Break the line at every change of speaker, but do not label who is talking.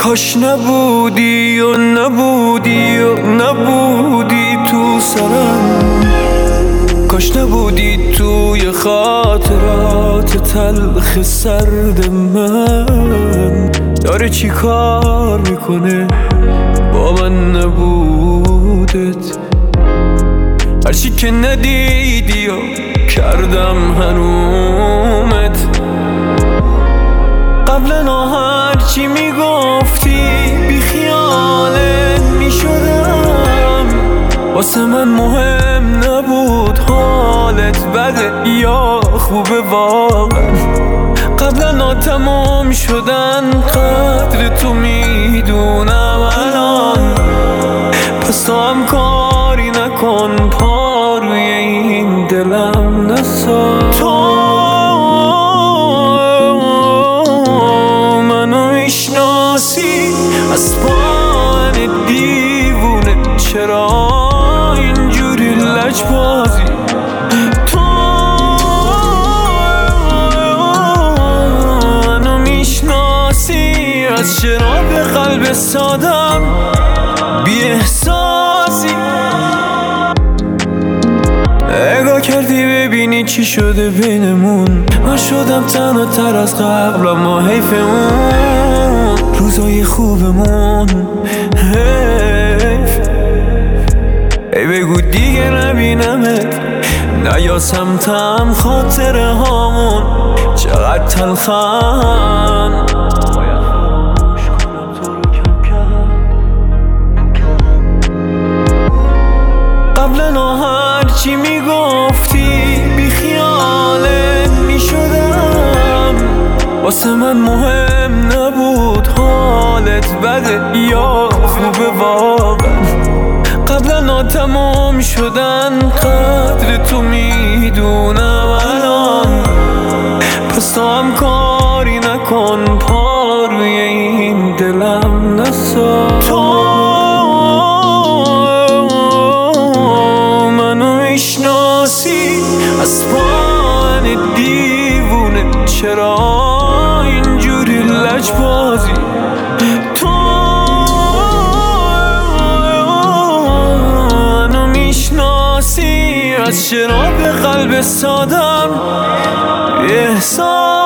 کاش نبودی و نبودی و نبودی تو سرم، کاش نبودی توی خاطرات تلخ سرد من. داره چی کار میکنه با من نبودت؟ هرچی که ندیدی و کردم هنومت. قبلا هرچی میگفتی بی خیالت میشدم، واسه من مهم نبود حالت بده یا خوبه واقعا. قبلا تمام شدن قدر تو میدونم الان، پس تو هم کاری نکن پا روی این دلم نسا. تو منو میشناسی از پاهن دیوونه، چرا اینجوری لجبازی؟ تو منو میشناسی از شراب قلب سادم، بی احساسی. نگاه کردی ببینی چی شده بینمون، من شدم تنها تر از قبل اما حیف اون روزای خوبمون. حیف ای بگو دیگه نبینمت، نیا سمتم خاطره هامون چقدر تلخن. قبلا هرچی میگفتی بی خیالت میشدم، واسه من مهم نبود حالت بده یا خوبه واقعا. قبلا تمام شدن قدر تو میدونم الان، پس تو هم کاری نکن پا روی این دلم نسا. تو میشناسی از پاهن دیوونه، چرا اینجوری لجبازی؟ تو منو میشناسی از شراب قلب سادم، احساس